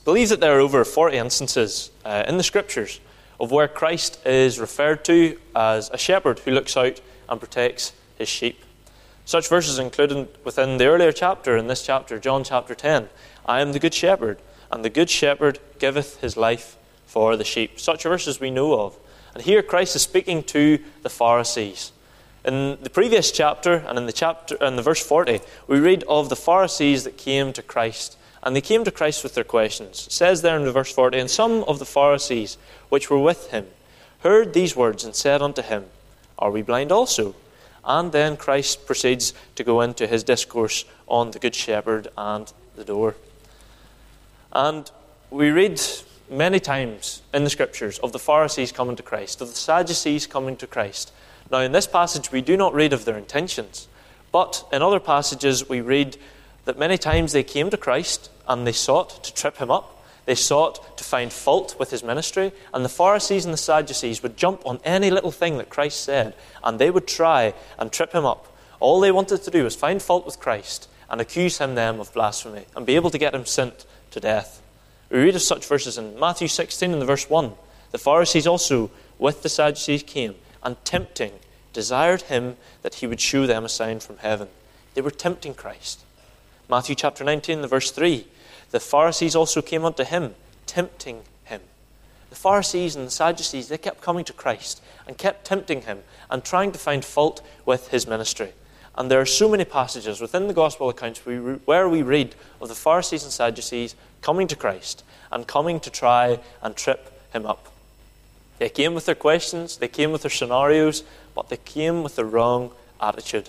believe that there are over 40 instances in the Scriptures of where Christ is referred to as a shepherd who looks out and protects his sheep. Such verses included within the earlier chapter, in this chapter, John chapter 10. I am the good shepherd, and the good shepherd giveth his life for the sheep. Such verses we know of. And here Christ is speaking to the Pharisees. In the previous chapter and in the verse 40, we read of the Pharisees that came to Christ. And they came to Christ with their questions. It says there in the verse 40, and some of the Pharisees which were with him heard these words and said unto him, Are we blind also? And then Christ proceeds to go into his discourse on the Good Shepherd and the door. And we read many times in the Scriptures of the Pharisees coming to Christ, of the Sadducees coming to Christ. Now in this passage we do not read of their intentions, but in other passages we read that many times they came to Christ and they sought to trip him up. They sought to find fault with his ministry, and the Pharisees and the Sadducees would jump on any little thing that Christ said, and they would try and trip him up. All they wanted to do was find fault with Christ and accuse him then of blasphemy and be able to get him sent to death. We read of such verses in Matthew 16 in the verse 1. The Pharisees also with the Sadducees came, and tempting, desired him that he would shew them a sign from heaven. They were tempting Christ. Matthew chapter 19, the verse 3. The Pharisees also came unto him, tempting him. The Pharisees and the Sadducees, they kept coming to Christ and kept tempting him and trying to find fault with his ministry. And there are so many passages within the Gospel accounts where we read of the Pharisees and Sadducees coming to Christ and coming to try and trip him up. They came with their questions, they came with their scenarios, but they came with the wrong attitude.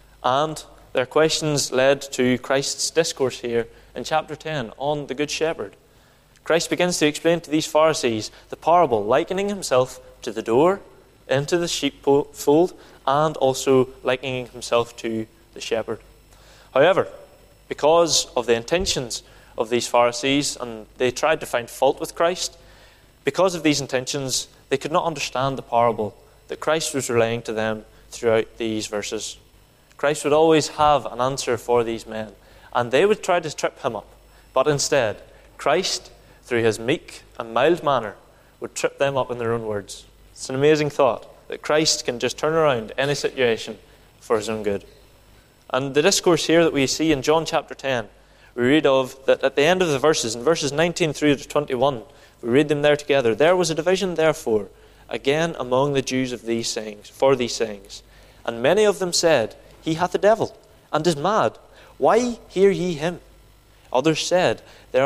And their questions led to Christ's discourse here in chapter 10 on the Good Shepherd. Christ begins to explain to these Pharisees the parable, likening himself to the door into the sheepfold, and also likening himself to the shepherd. However, because of the intentions of these Pharisees, and they tried to find fault with Christ, because of these intentions, they could not understand the parable that Christ was relaying to them throughout these verses. Christ would always have an answer for these men, and they would try to trip him up. But instead, Christ, through his meek and mild manner, would trip them up in their own words. It's an amazing thought that Christ can just turn around any situation for his own good. And the discourse here that we see in John chapter 10, we read of that at the end of the verses, in verses 19 through to 21, we read them there together. There was a division, therefore, again among the Jews of these sayings, for these sayings. And many of them said, He hath a devil, and is mad. Why hear ye him? Others said,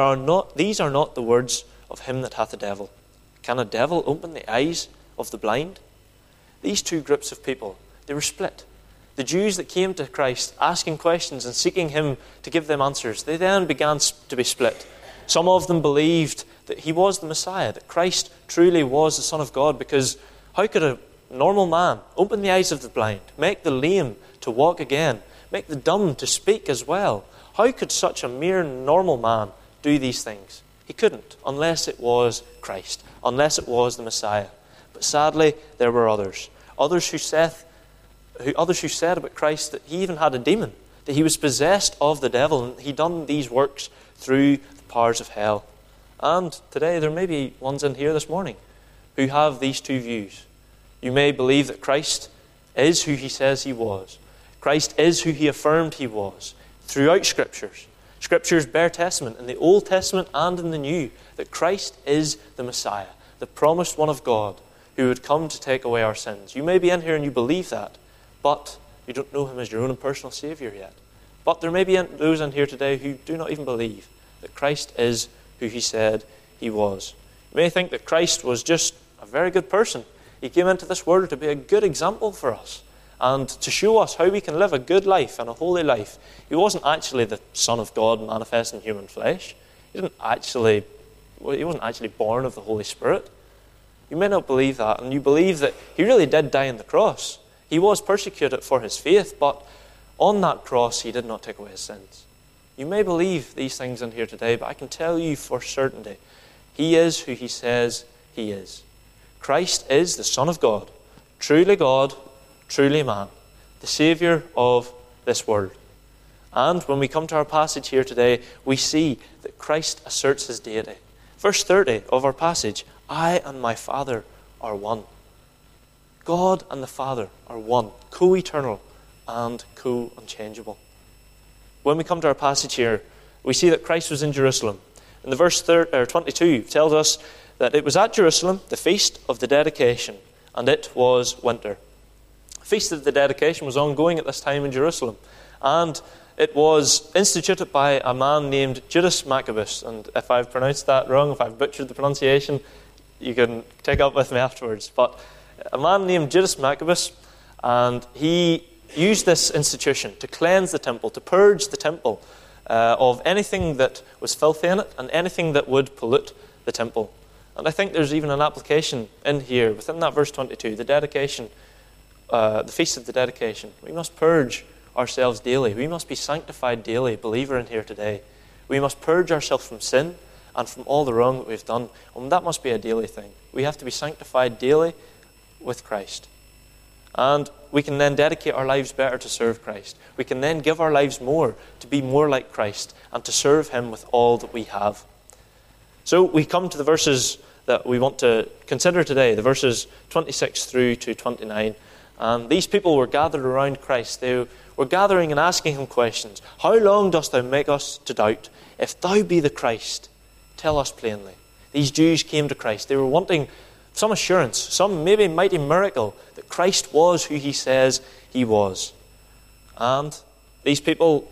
These are not the words of him that hath a devil. Can a devil open the eyes of the blind? These two groups of people, they were split. The Jews that came to Christ asking questions and seeking him to give them answers, they then began to be split. Some of them believed that he was the Messiah, that Christ truly was the Son of God, because how could a normal man open the eyes of the blind, make the lame to walk again, make the dumb to speak as well? How could such a mere normal man do these things? He couldn't, unless it was Christ, unless it was the Messiah. But sadly, there were others who said about Christ that he even had a demon, that he was possessed of the devil, and he done these works through the powers of hell. And today there may be ones in here this morning who have these two views. You may believe that Christ is who he says he was. Christ is who he affirmed he was throughout Scriptures. Scriptures bear testament in the Old Testament and in the New that Christ is the Messiah, the promised one of God who would come to take away our sins. You may be in here and you believe that, but you don't know him as your own and personal Saviour yet. But there may be those in here today who do not even believe that Christ is who he said he was. You may think that Christ was just a very good person. He came into this world to be a good example for us and to show us how we can live a good life and a holy life. He wasn't actually the Son of God manifest in human flesh. He wasn't actually born of the Holy Spirit. You may not believe that, and you believe that he really did die on the cross. He was persecuted for his faith, but on that cross he did not take away his sins. You may believe these things in here today, but I can tell you for certainty, he is who he says he is. Christ is the Son of God, truly man, the Saviour of this world. And when we come to our passage here today, we see that Christ asserts his deity. Verse 30 of our passage, I and my Father are one. God and the Father are one, co-eternal and co-unchangeable. When we come to our passage here, we see that Christ was in Jerusalem. In the verse 22, it tells us that it was at Jerusalem, the feast of the dedication, and it was winter. The feast of the dedication was ongoing at this time in Jerusalem, and it was instituted by a man named Judas Maccabeus. And if I've pronounced that wrong, if I've butchered the pronunciation, you can take up with me afterwards. But a man named Judas Maccabeus, and he used this institution to cleanse the temple, to purge the temple of anything that was filthy in it and anything that would pollute the temple. And I think there's even an application in here, within that verse 22, the dedication, the feast of the dedication. We must purge ourselves daily. We must be sanctified daily, believer in here today. We must purge ourselves from sin and from all the wrong that we've done. And that must be a daily thing. We have to be sanctified daily with Christ. And we can then dedicate our lives better to serve Christ. We can then give our lives more to be more like Christ and to serve him with all that we have. So we come to the verses that we want to consider today, the verses 26 through to 29. And these people were gathered around Christ. They were gathering and asking him questions. How long dost thou make us to doubt? If thou be the Christ, tell us plainly. These Jews came to Christ. They were wanting some assurance, some maybe mighty miracle that Christ was who he says he was. And these people,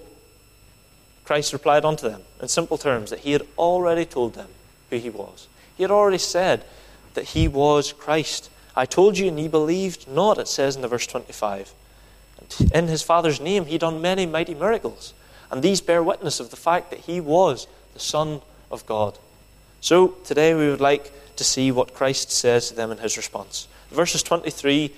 Christ replied unto them in simple terms that he had already told them who he was. He had already said that he was Christ. I told you and ye believed not, it says in the verse 25. And in his Father's name he done many mighty miracles. And these bear witness of the fact that he was the Son of God. So today we would like to see what Christ says to them in his response. Verses 26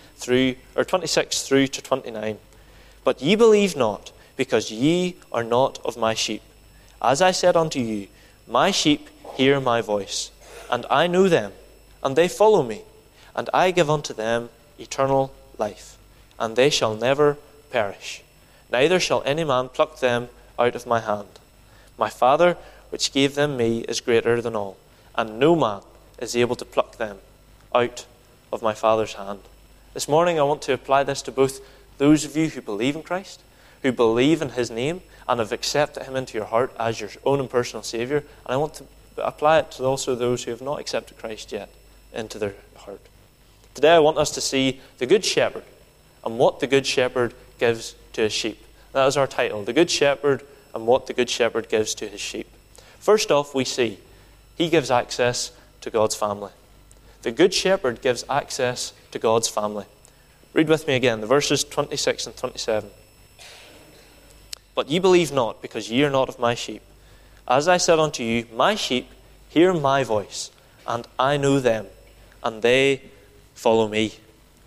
through to 29. But ye believe not, because ye are not of my sheep. As I said unto you, my sheep hear my voice, and I know them, and they follow me, and I give unto them eternal life, and they shall never perish, neither shall any man pluck them out of my hand. My Father, which gave them me, is greater than all, and no man is able to pluck them out of my Father's hand. This morning I want to apply this to both those of you who believe in Christ, who believe in his name, and have accepted him into your heart as your own and personal Saviour, and I want to apply it to also those who have not accepted Christ yet into their heart. Today I want us to see the Good Shepherd and what the Good Shepherd gives to his sheep. That is our title, The Good Shepherd and what the Good Shepherd gives to his sheep. First off, we see he gives access to God's family. The Good Shepherd gives access to God's family. Read with me again, the verses 26 and 27. But ye believe not, because ye are not of my sheep. As I said unto you, my sheep hear my voice, and I know them, and they follow me.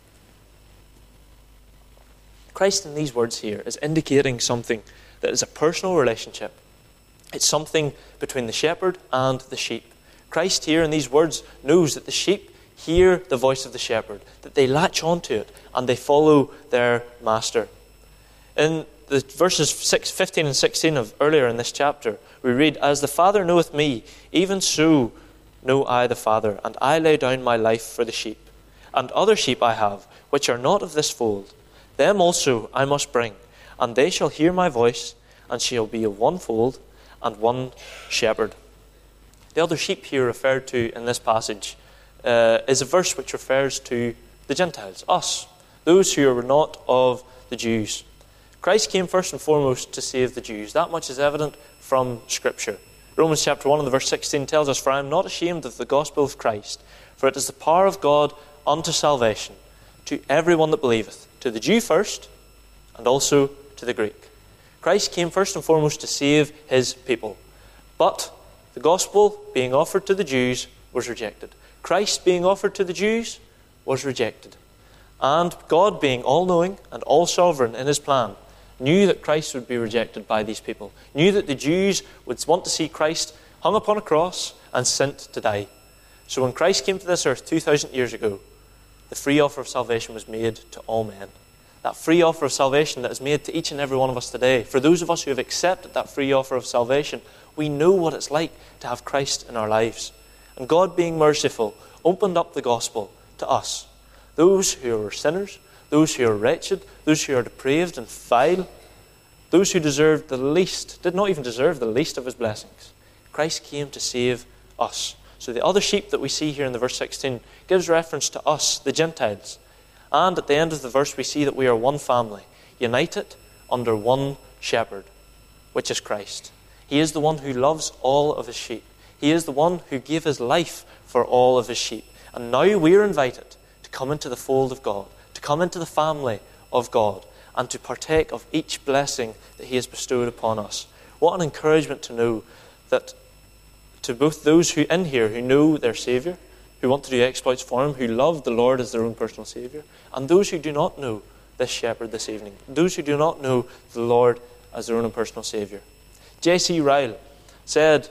Christ in these words here is indicating something that is a personal relationship. It's something between the shepherd and the sheep. Christ here in these words knows that the sheep hear the voice of the shepherd, that they latch onto it and they follow their master. In the verses 15 and 16 of earlier in this chapter, we read, As the Father knoweth me, even so know I the Father, and I lay down my life for the sheep. And other sheep I have, which are not of this fold. Them also I must bring, and they shall hear my voice, and shall be of one fold and one shepherd. The other sheep here referred to in this passage is a verse which refers to the Gentiles, us, those who are not of the Jews. Christ came first and foremost to save the Jews. That much is evident from Scripture. Romans chapter 1 and the verse 16 tells us, For I am not ashamed of the gospel of Christ, for it is the power of God unto salvation, to everyone that believeth, to the Jew first, and also to the Greek. Christ came first and foremost to save his people. But the gospel being offered to the Jews was rejected. Christ being offered to the Jews was rejected. And God, being all-knowing and all-sovereign in his plan, knew that Christ would be rejected by these people, knew that the Jews would want to see Christ hung upon a cross and sent to die. So when Christ came to this earth 2,000 years ago, the free offer of salvation was made to all men. that free offer of salvation that is made to each and every one of us today. For those of us who have accepted that free offer of salvation, we know what it's like to have Christ in our lives. And God, being merciful, opened up the gospel to us. Those who are sinners, those who are wretched, those who are depraved and vile, those who deserved the least, did not even deserve the least of his blessings. Christ came to save us. So the other sheep that we see here in the verse 16 gives reference to us, the Gentiles. And at the end of the verse we see that we are one family, united under one shepherd, which is Christ. He is the one who loves all of his sheep. He is the one who gave his life for all of his sheep. And now we are invited to come into the fold of God, to come into the family of God, and to partake of each blessing that he has bestowed upon us. What an encouragement to know that to both those who in here who know their Saviour, who want to do exploits for him, who love the Lord as their own personal Saviour, and those who do not know this shepherd this evening, those who do not know the Lord as their own personal Saviour. J.C. Ryle said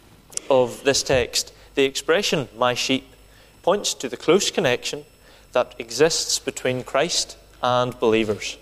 of this text, the expression, my sheep, points to the close connection that exists between Christ and believers.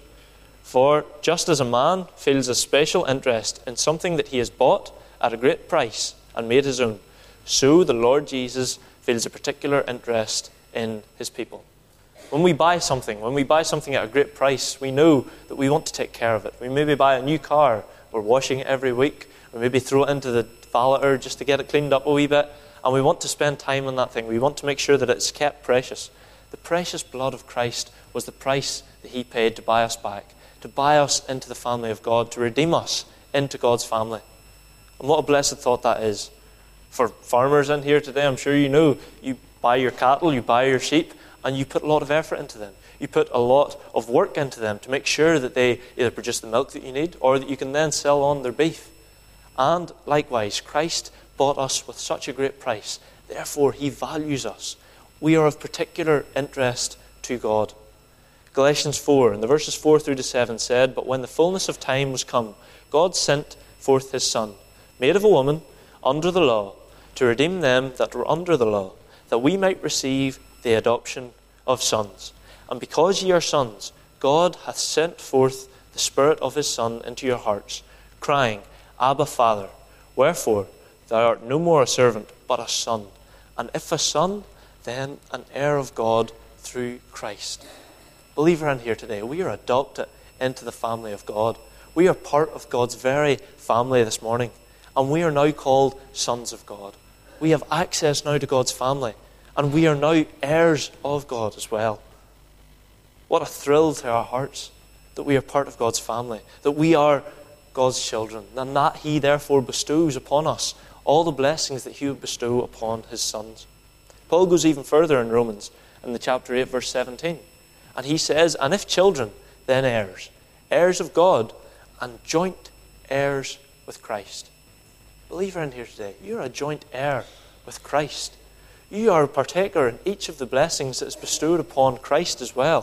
For just as a man feels a special interest in something that he has bought at a great price and made his own, so the Lord Jesus feels a particular interest in his people. When we buy something at a great price, we know that we want to take care of it. We maybe buy a new car, we're washing it every week, or maybe throw it into the valeter just to get it cleaned up a wee bit, and we want to spend time on that thing. We want to make sure that it's kept precious. The precious blood of Christ was the price that he paid to buy us back, to buy us into the family of God, to redeem us into God's family. And what a blessed thought that is. For farmers in here today, I'm sure you know, you buy your cattle, you buy your sheep, and you put a lot of effort into them. You put a lot of work into them to make sure that they either produce the milk that you need or that you can then sell on their beef. And likewise, Christ bought us with such a great price. Therefore, he values us. We are of particular interest to God. Galatians 4, in the verses 4 through to 7 said, but when the fullness of time was come, God sent forth his Son, made of a woman, under the law, to redeem them that were under the law, that we might receive the adoption of sons. And because ye are sons, God hath sent forth the Spirit of his Son into your hearts, crying, Abba, Father. Wherefore, thou art no more a servant, but a son. And if a son, then an heir of God through Christ. Believer in here today, we are adopted into the family of God. We are part of God's very family this morning. And we are now called sons of God. We have access now to God's family. And we are now heirs of God as well. What a thrill to our hearts that we are part of God's family, that we are God's children, and that he therefore bestows upon us all the blessings that he would bestow upon his sons. Paul goes even further in Romans, in the chapter 8, verse 17. And he says, and if children, then heirs, heirs of God, and joint heirs with Christ. Believer in here today, you're a joint heir with Christ. You are a partaker in each of the blessings that is bestowed upon Christ as well.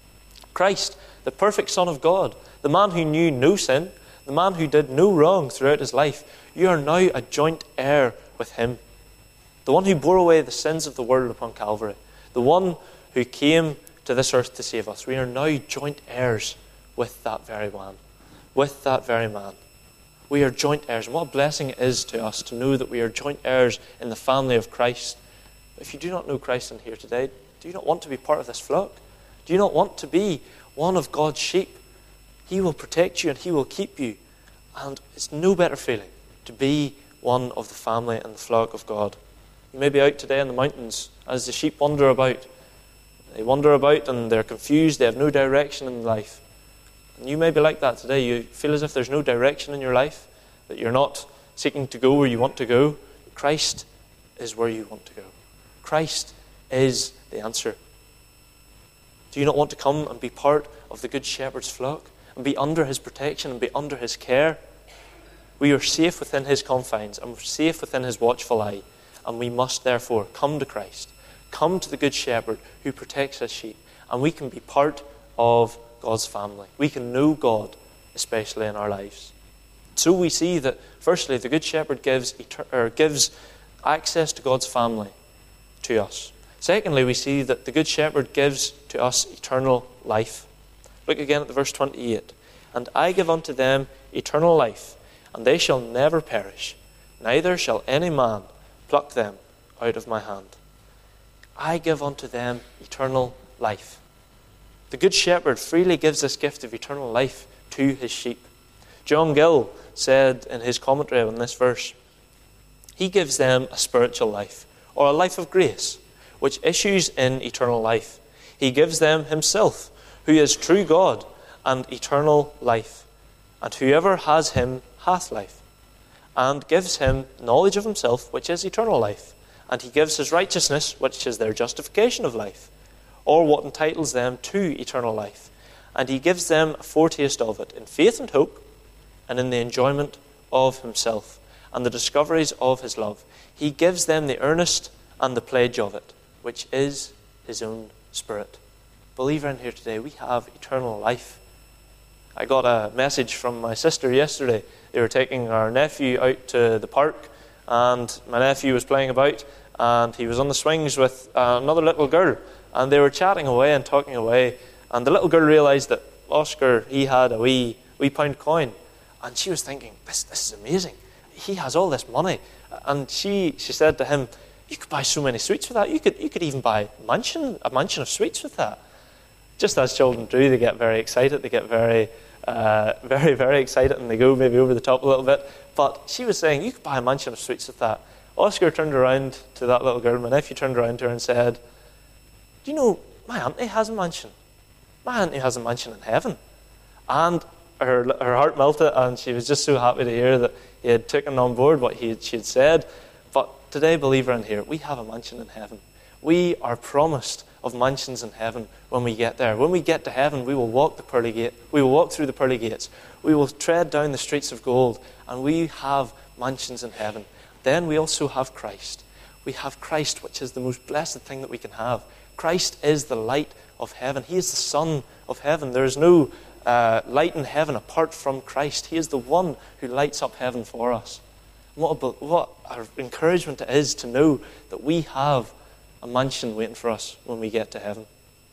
Christ, the perfect Son of God, the man who knew no sin, the man who did no wrong throughout his life, you are now a joint heir with him. The one who bore away the sins of the world upon Calvary, the one who came to this earth to save us. We are now joint heirs with that very man, with that very man. We are joint heirs. And what a blessing it is to us to know that we are joint heirs in the family of Christ. But if you do not know Christ in here today, do you not want to be part of this flock? Do you not want to be one of God's sheep? He will protect you and he will keep you. And it's no better feeling to be one of the family and the flock of God. You may be out today in the mountains as the sheep wander about. They wander about and they're confused. They have no direction in life. And you may be like that today. You feel as if there's no direction in your life, that you're not seeking to go where you want to go. Christ is where you want to go. Christ is the answer. Do you not want to come and be part of the Good Shepherd's flock and be under his protection and be under his care? We are safe within his confines and we're safe within his watchful eye. And we must therefore come to Christ, come to the Good Shepherd who protects his sheep, and we can be part of God's family. We can know God, especially in our lives. So we see that, firstly, the Good Shepherd gives access to God's family to us. Secondly, we see that the Good Shepherd gives to us eternal life. Look again at the verse 28. And I give unto them eternal life, and they shall never perish, neither shall any man pluck them out of my hand. I give unto them eternal life. The Good Shepherd freely gives this gift of eternal life to his sheep. John Gill said in his commentary on this verse, he gives them a spiritual life, or a life of grace, which issues in eternal life. He gives them himself, who is true God and eternal life. And whoever has him hath life, and gives him knowledge of himself, which is eternal life. And he gives his righteousness, which is their justification of life, or what entitles them to eternal life. And he gives them a foretaste of it in faith and hope, and in the enjoyment of himself, and the discoveries of his love. He gives them the earnest and the pledge of it, which is his own Spirit. Believer in here today, we have eternal life. I got a message from my sister yesterday. They were taking our nephew out to the park, and my nephew was playing about, and he was on the swings with another little girl, and they were chatting away and talking away, and the little girl realised that Oscar, he had a wee pound coin, and she was thinking, this is amazing. He has all this money. And she said to him, you could buy so many sweets with that. You could even buy a mansion of sweets with that. Just as children do, they get very excited. They get very, very, very excited, and they go maybe over the top a little bit. But she was saying, you could buy a mansion of sweets with that. Oscar turned around to that little girl. My nephew turned around to her and said, do you know, my auntie has a mansion. My auntie has a mansion in heaven. And her heart melted, and she was just so happy to hear that he had taken on board what she had said. But today, believer in here, we have a mansion in heaven. We are promised of mansions in heaven when we get there. When we get to heaven, we will walk the pearly gate. We will walk through the pearly gates. We will tread down the streets of gold, and we have mansions in heaven. Then we also have Christ. We have Christ, which is the most blessed thing that we can have. Christ is the light of heaven. He is the sun of heaven. There is no light in heaven apart from Christ. He is the one who lights up heaven for us. What an encouragement it is to know that we have a mansion waiting for us when we get to heaven.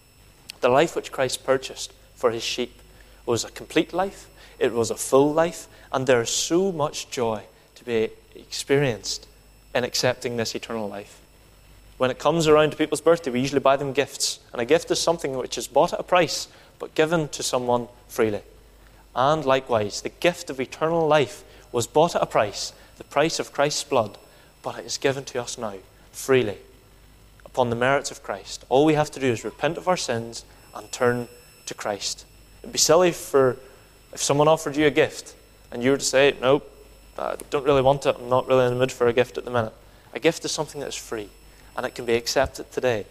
The life which Christ purchased for his sheep was a complete life. It was a full life. And there is so much joy to be experienced in accepting this eternal life. When it comes around to people's birthday, we usually buy them gifts. And a gift is something which is bought at a price, but given to someone freely. And likewise, the gift of eternal life was bought at a price, the price of Christ's blood, but it is given to us now, freely, upon the merits of Christ. All we have to do is repent of our sins and turn to Christ. It would be silly if someone offered you a gift, and you were to say, nope, I don't really want it, I'm not really in the mood for a gift at the minute. A gift is something that is free, and it can be accepted today.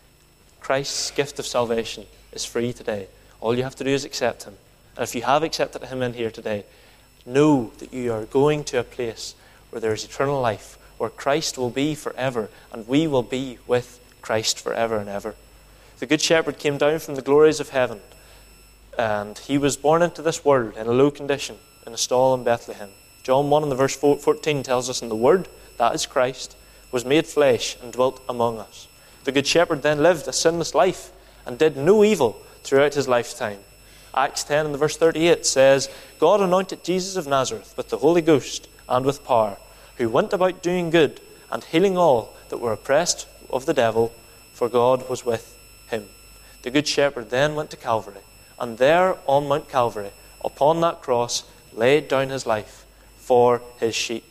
Christ's gift of salvation is free today. All you have to do is accept him. And if you have accepted him in here today, know that you are going to a place where there is eternal life, where Christ will be forever, and we will be with Christ forever and ever. The Good Shepherd came down from the glories of heaven, and he was born into this world in a low condition, in a stall in Bethlehem. John 1 and the verse 14 tells us, and the Word, that is Christ, was made flesh and dwelt among us. The Good Shepherd then lived a sinless life and did no evil throughout his lifetime. Acts 10 and the verse 38 says, God anointed Jesus of Nazareth with the Holy Ghost and with power, who went about doing good and healing all that were oppressed of the devil, for God was with him. The Good Shepherd then went to Calvary, and there on Mount Calvary, upon that cross, laid down his life for his sheep.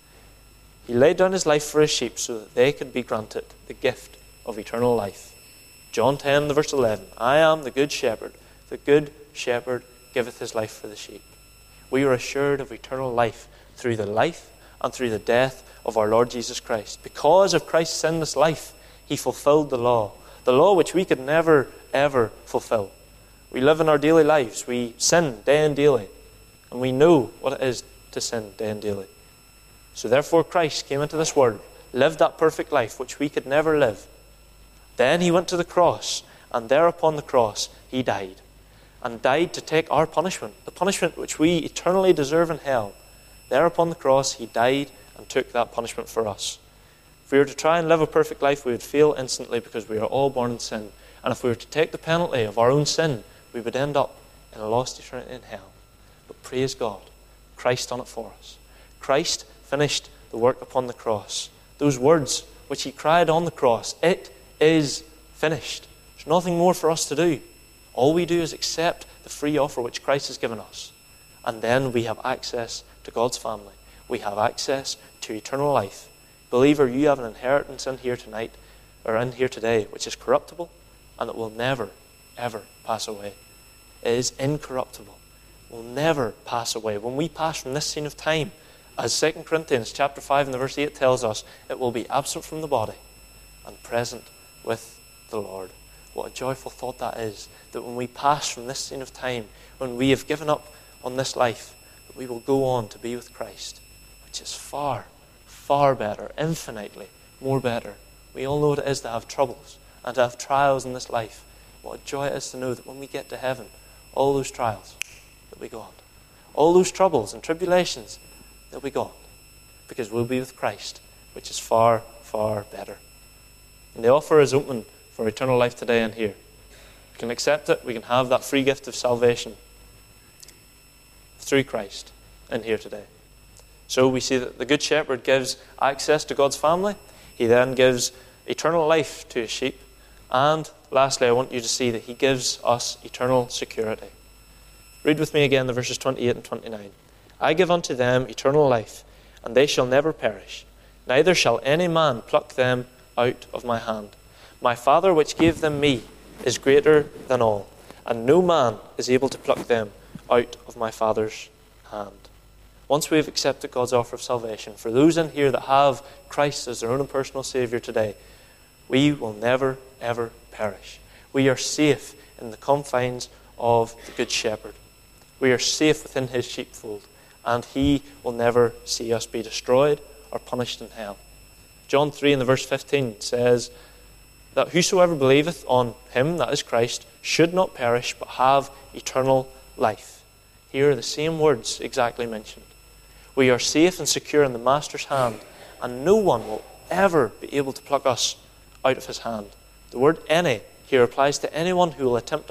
He laid down his life for his sheep so that they could be granted the gift of eternal life. John 10, the verse 11, I am the Good Shepherd. The Good Shepherd giveth his life for the sheep. We are assured of eternal life through the life and through the death of our Lord Jesus Christ. Because of Christ's sinless life, he fulfilled the law which we could never, ever fulfill. We live in our daily lives. We sin day and daily, and we know what it is to sin day and daily. So therefore Christ came into this world, lived that perfect life which we could never live. Then he went to the cross, and there upon the cross he died. And died to take our punishment, the punishment which we eternally deserve in hell. There upon the cross he died and took that punishment for us. If we were to try and live a perfect life, we would fail instantly because we are all born in sin. And if we were to take the penalty of our own sin, we would end up in a lost eternity in hell. But praise God, Christ done it for us. Christ finished the work upon the cross. Those words which he cried on the cross, it is finished. There's nothing more for us to do. All we do is accept the free offer which Christ has given us. And then we have access to God's family. We have access to eternal life. Believer, you have an inheritance in here tonight, or in here today, which is corruptible and it will never, ever pass away. It is incorruptible. It will never pass away. When we pass from this scene of time, as 2 Corinthians chapter 5 and the verse 8 tells us, it will be absent from the body and present with the Lord. What a joyful thought that is, that when we pass from this scene of time, when we have given up on this life, that we will go on to be with Christ, which is far, far better, infinitely more better. We all know what it is to have troubles and to have trials in this life. What a joy it is to know that when we get to heaven, all those trials, they'll be gone. All those troubles and tribulations, they'll be gone. Because we'll be with Christ, which is far, far better. And the offer is open for eternal life today and here. We can accept it. We can have that free gift of salvation through Christ in here today. So we see that the Good Shepherd gives access to God's family. He then gives eternal life to his sheep. And lastly, I want you to see that he gives us eternal security. Read with me again the verses 28 and 29. I give unto them eternal life, and they shall never perish, neither shall any man pluck them out of my hand. My Father which gave them me is greater than all, and no man is able to pluck them out of my Father's hand. Once we have accepted God's offer of salvation, for those in here that have Christ as their own and personal Saviour today, we will never, ever perish. We are safe in the confines of the Good Shepherd. We are safe within his sheepfold, and he will never see us be destroyed or punished in hell. John 3 in the verse 15 says that whosoever believeth on him, that is Christ, should not perish but have eternal life. Here are the same words exactly mentioned. We are safe and secure in the Master's hand, and no one will ever be able to pluck us out of his hand. The word any here applies to anyone who will attempt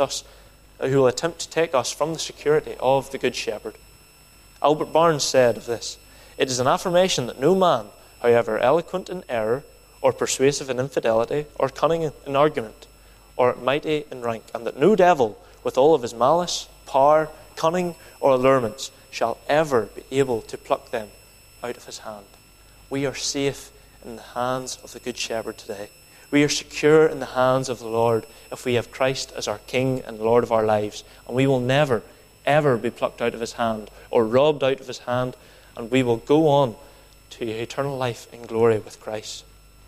to take us from the security of the Good Shepherd. Albert Barnes said of this, it is an affirmation that no man, however eloquent in error, or persuasive in infidelity, or cunning in argument, or mighty in rank, and that no devil, with all of his malice, power, cunning, or allurements, shall ever be able to pluck them out of his hand. We are safe in the hands of the Good Shepherd today. We are secure in the hands of the Lord if we have Christ as our King and Lord of our lives. And we will never, ever be plucked out of his hand or robbed out of his hand. And we will go on to eternal life in glory with Christ.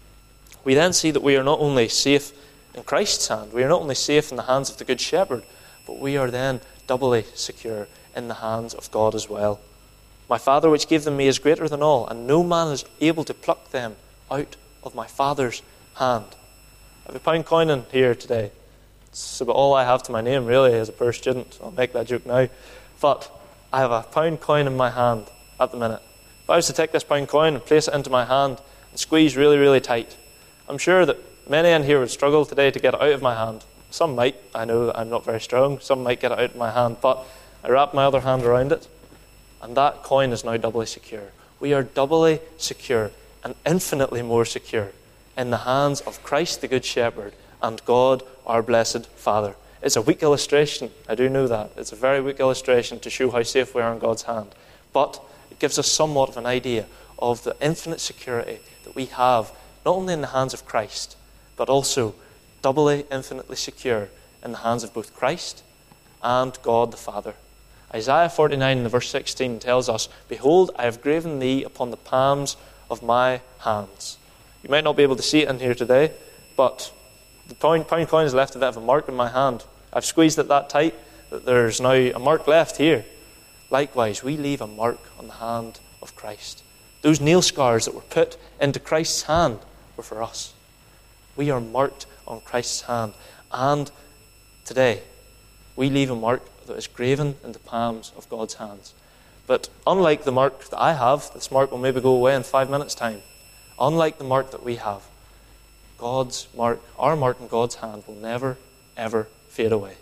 We then see that we are not only safe in Christ's hand, we are not only safe in the hands of the Good Shepherd, but we are then doubly secure in the hands of God as well. My Father which gave them me is greater than all, and no man is able to pluck them out of my Father's hand. I have a £1 coin in here today. It's about all I have to my name, really, as a poor student. I'll make that joke now. But I have a £1 coin in my hand at the minute. If I was to take this £1 coin and place it into my hand and squeeze really, really tight, I'm sure that many in here would struggle today to get it out of my hand. Some might. I know that I'm not very strong. Some might get it out of my hand. But I wrap my other hand around it, and that coin is now doubly secure. We are doubly secure and infinitely more secure in the hands of Christ the Good Shepherd and God our blessed Father. It's a weak illustration, I do know that. It's a very weak illustration to show how safe we are in God's hand. But it gives us somewhat of an idea of the infinite security that we have, not only in the hands of Christ, but also doubly, infinitely secure in the hands of both Christ and God the Father. Isaiah 49 in the verse 16 tells us, behold, I have graven thee upon the palms of my hands. You might not be able to see it in here today, but the pound coin has left a bit of a mark in my hand. I've squeezed it that tight that there's now a mark left here. Likewise, we leave a mark on the hand of Christ. Those nail scars that were put into Christ's hand were for us. We are marked on Christ's hand. And today, we leave a mark that is graven in the palms of God's hands. But unlike the mark that I have, this mark will maybe go away in 5 minutes' time. Unlike the mark that we have, God's mark, our mark in God's hand will never, ever fade away.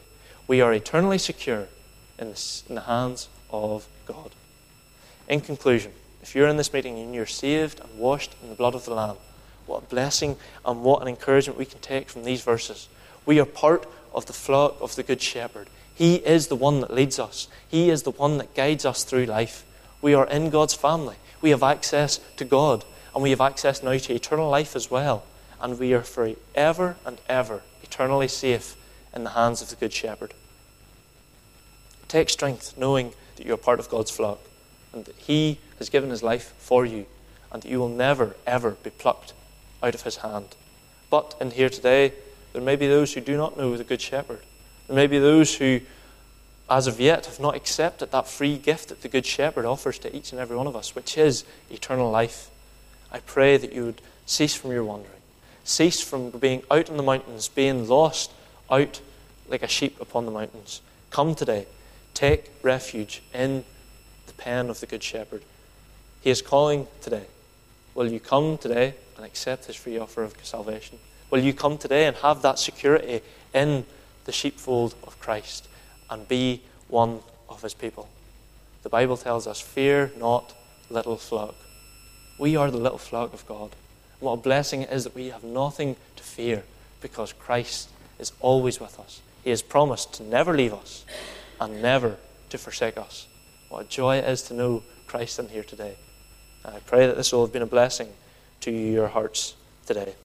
We are eternally secure in the hands of God. In conclusion, if you're in this meeting and you're saved and washed in the blood of the Lamb, what a blessing and what an encouragement we can take from these verses. We are part of the flock of the Good Shepherd. He is the one that leads us. He is the one that guides us through life. We are in God's family. We have access to God, and we have access now to eternal life as well. And we are forever and ever eternally safe in the hands of the Good Shepherd. Take strength knowing that you are part of God's flock, and that He has given His life for you, and that you will never, ever be plucked out of His hand. But in here today, there may be those who do not know the Good Shepherd. There may be those who, as of yet, have not accepted that free gift that the Good Shepherd offers to each and every one of us, which is eternal life. I pray that you would cease from your wandering. Cease from being out in the mountains, being lost out like a sheep upon the mountains. Come today. Take refuge in the pen of the Good Shepherd. He is calling today. Will you come today and accept His free offer of salvation? Will you come today and have that security in the sheepfold of Christ and be one of His people? The Bible tells us, fear not, little flock. We are the little flock of God. And what a blessing it is that we have nothing to fear because Christ is always with us. He has promised to never leave us and never to forsake us. What a joy it is to know Christ in here today. And I pray that this will have been a blessing to your hearts today.